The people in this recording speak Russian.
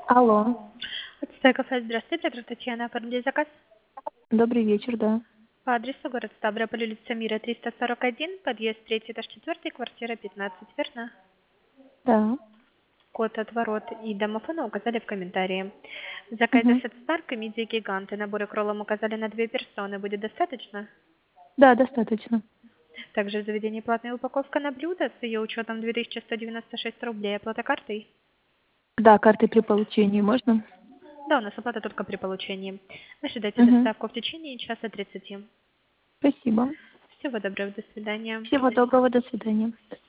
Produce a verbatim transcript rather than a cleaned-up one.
Алло, Отстой кафе, здравствуйте, это Татьяна, оформили заказ добрый вечер, да. по адресу город Ставрополь, улица Мира, триста сорок один, подъезд третий, этаж четвертый, квартира пятнадцать, верно? Да. Код от ворот и домофона указали в комментарии. В заказе Мгм. Сетстарк и Мидия Гиганты наборы кролом указали на две персоны, будет достаточно? Да, достаточно. Также в заведении платная упаковка на блюдо с ее учетом две тысячи сто девяносто шесть рублей, оплата картой? Да, карты при получении можно? Да, у нас оплата только при получении. Ожидайте Угу. доставку в течение часа тридцати. Спасибо. Всего доброго, до свидания. Всего доброго, до свидания.